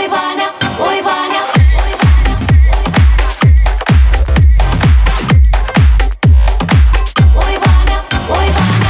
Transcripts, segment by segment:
Ой, Ваня, ой, Ваня. Ой, Ваня, ой, Ваня.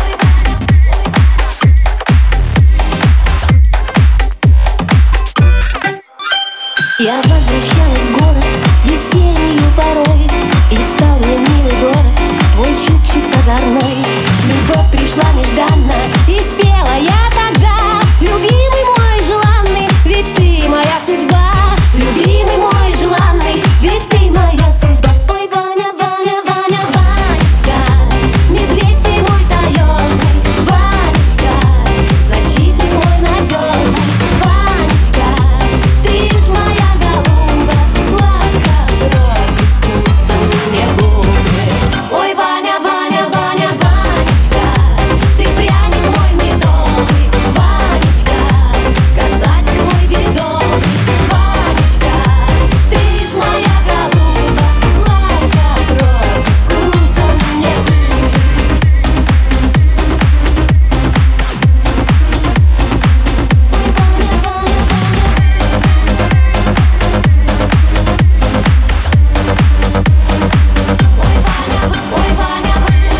Я возвращалась в город весеннюю порой, и стал мне милый город твой чубчик озорной. Любовь пришла нежданно, и спела я тогда: любимый мой желанный, ведь ты моя судьба. Любимый мой желанный, ведь ты моя судьба. Ой, Ваня, Ваня, Ваня, Ванечка, медведь ты мой таежный. Ванечка, защитник мой надежный. Ванечка, ты ж моя голуба, сладко кровь и вкусом мне губы. Ой, Ваня, Ваня, Ваня, Ванечка, ты пряник мой медовый. Ванечка, казачек мой бедовый. Ванечка, ты ж моя голуба, сладко кровь и вкусом мне губы. Ой, Ваня,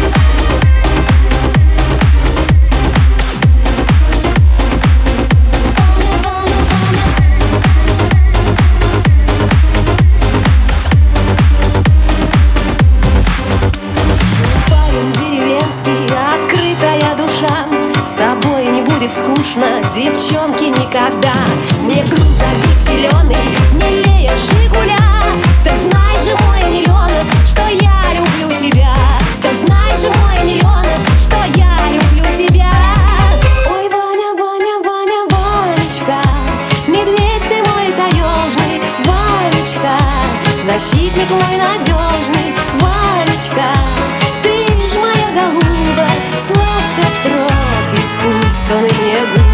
парень деревенский, открытая душа. С тобой не будет скучно, девчонки, никогда. Мне грузовик зеленый, милее Жигуля. Так знай же, мой миллионов, что я люблю тебя. Так знай же, мой миллионов, что я люблю тебя. Ой, Ваня, Ваня, Ваня, Ванечка, медведь ты мой таежный. Ванечка, защитник мой надежный. Ванечка, ты ж моя голуба, сладко кровь искусанный мне губ.